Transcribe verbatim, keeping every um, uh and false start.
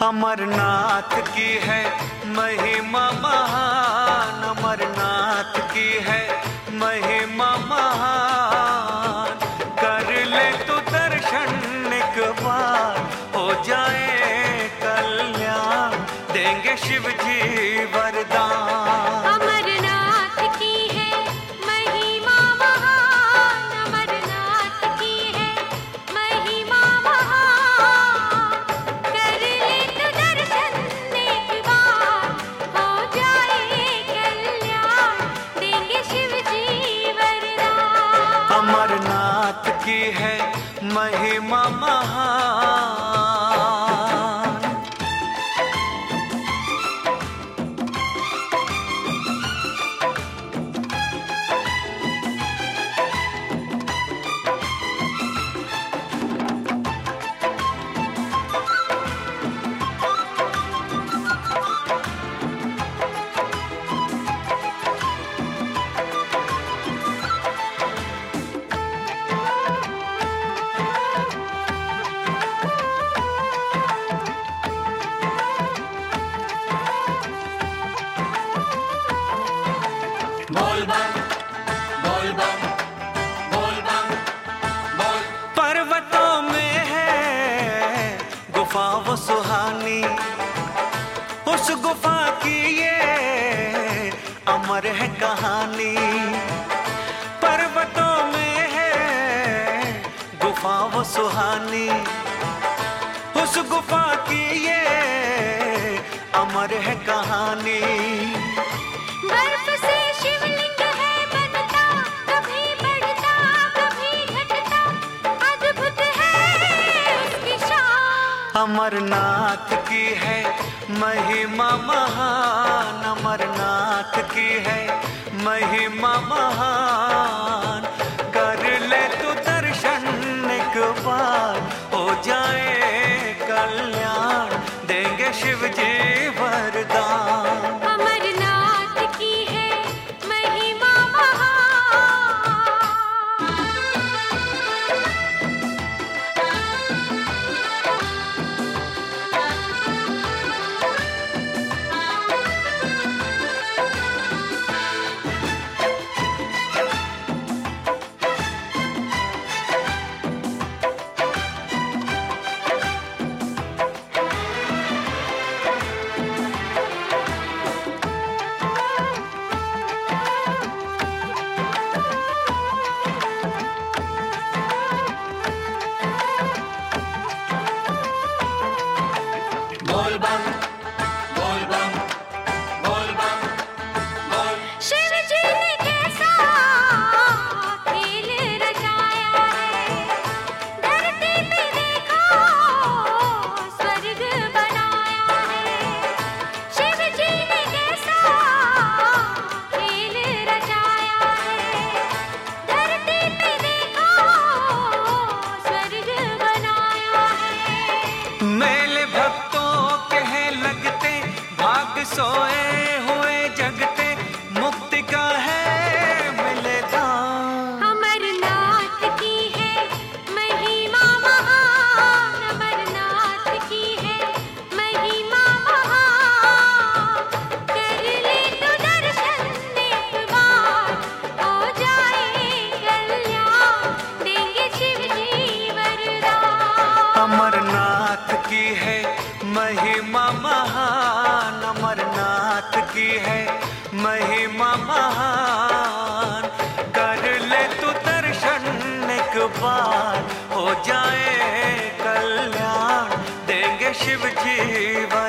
अमरनाथ की है महिमा महान, अमरनाथ की है महिमा महान। कर ले तू दर्शन एक बार, हो जाए कल्याण, देंगे शिव जी वरदान। अमरनाथ की है महिमा महान, अमरनाथ की है महिमा महान। कर ले तू दर्शन एक बार, हो जाए कल्याण, देंगे शिव जी वरदान। अमरनाथ की है महिमा महान। बोल बम बोल बम बोल बम बोल। पर्वतों में है गुफा वो सुहानी, उस गुफा की ये अमर है कहानी। पर्वतों में है गुफा वो सुहानी, उस गुफा की ये अमर है कहानी। बर्फ से शिवलिंग है बनता, कभी बढ़ता कभी घटता, अद्भुत है उसकी शान। अमरनाथ की है महिमा महान, अमरनाथ की है महिमा महान। कर ले तू दर्शन एक बार, हो जाए कल्याण, देंगे शिव जी वरदान। अमरनाथ की है महिमा महान। बोल बम बोल बम बोल बम बोल। शिव जी ने कैसा खेल रचाया है, धरती पे देखो स्वर्ग बनाया है। शिव जी ने कैसा खेल रचाया है, धरती पे देखो स्वर्ग बनाया है। मेले भक्तों के हैं लगते, भाग सोए हुए जगते, मुक्ति का है मिले दान। अमरनाथ की है महिमा महान, अमरनाथ की है महिमा महान। कर ले तू दर्शन एक बार, हो जाए कल्याण, देंगे शिव जी वरदान। अमरनाथ की है महिमा महान, अमरनाथ की है महिमा महान। कर ले तू दर्शन एक बार, हो जाए कल्याण, देंगे शिव जी वरदान।